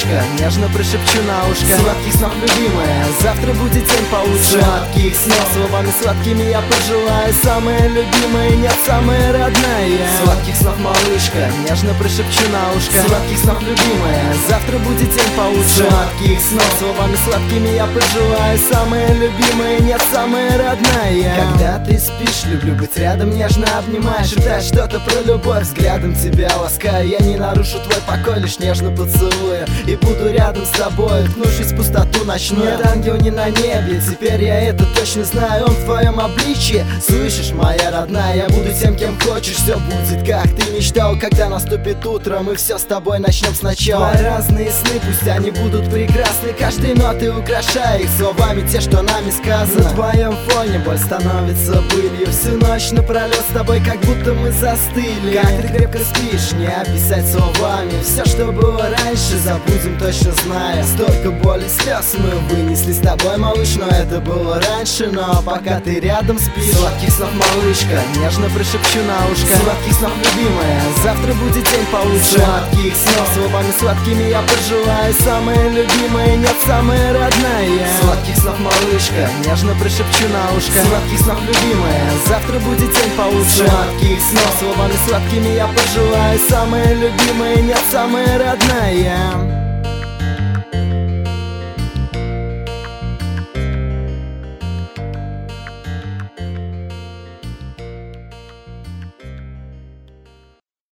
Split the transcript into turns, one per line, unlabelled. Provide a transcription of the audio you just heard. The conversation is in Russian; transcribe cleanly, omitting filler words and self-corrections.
малышка, нежно прошепчу на ушко. Сладких снов, любимая, завтра будет день получше. Сладких снов, словами сладкими я пожелаю. Самая любимая, нет, самая родная. Сладких снов, малышка, нежно прошепчу на ушко. Сладких снов, любимая, завтра будет день получше. Сладких снов, словами сладкими я пожелаю. Самая любимая, нет, самая родная. Когда ты спишь, люблю быть рядом, нежно обнимаешь. Шептаешь что-то про любовь, взглядом тебя ласкаю. Я не нарушу твой покой, лишь нежно поцелую. И буду рядом с тобой, ткнувшись в пустоту ночную. Нет, ангел не на небе, теперь я это точно знаю. Он в твоем обличье, слышишь, моя родная. Я буду тем, кем хочешь, все будет как ты мечтал. Когда наступит утро, мы все с тобой начнем сначала. Твои разные сны, пусть они будут прекрасны. Каждой ноты украшая их словами, те, что нами сказано. На твоем фоне боль становится былью. Всю ночь напролет с тобой, как будто мы застыли. Как ты крепко спишь, не описать словами. Все, что было раньше, забудем, точно зная. Столько боли, слез мы вынесли с тобой, малыш. Но это было раньше, но пока ты рядом спишь. Сладких снов, малышка, нежно прошепчу на ушко. Сладких снов, любимая, завтра будет день получше. Сладких снов, словами сладкими я пожелаю. Самая любимая, нет, самая родная. Сладких снов, малышка, нежно прошепчу на ушко. Сладких снов, любимая, завтра будет день получше. Сладких снов, словами сладкими я пожелаю. Самая любимая, нет, самая родная.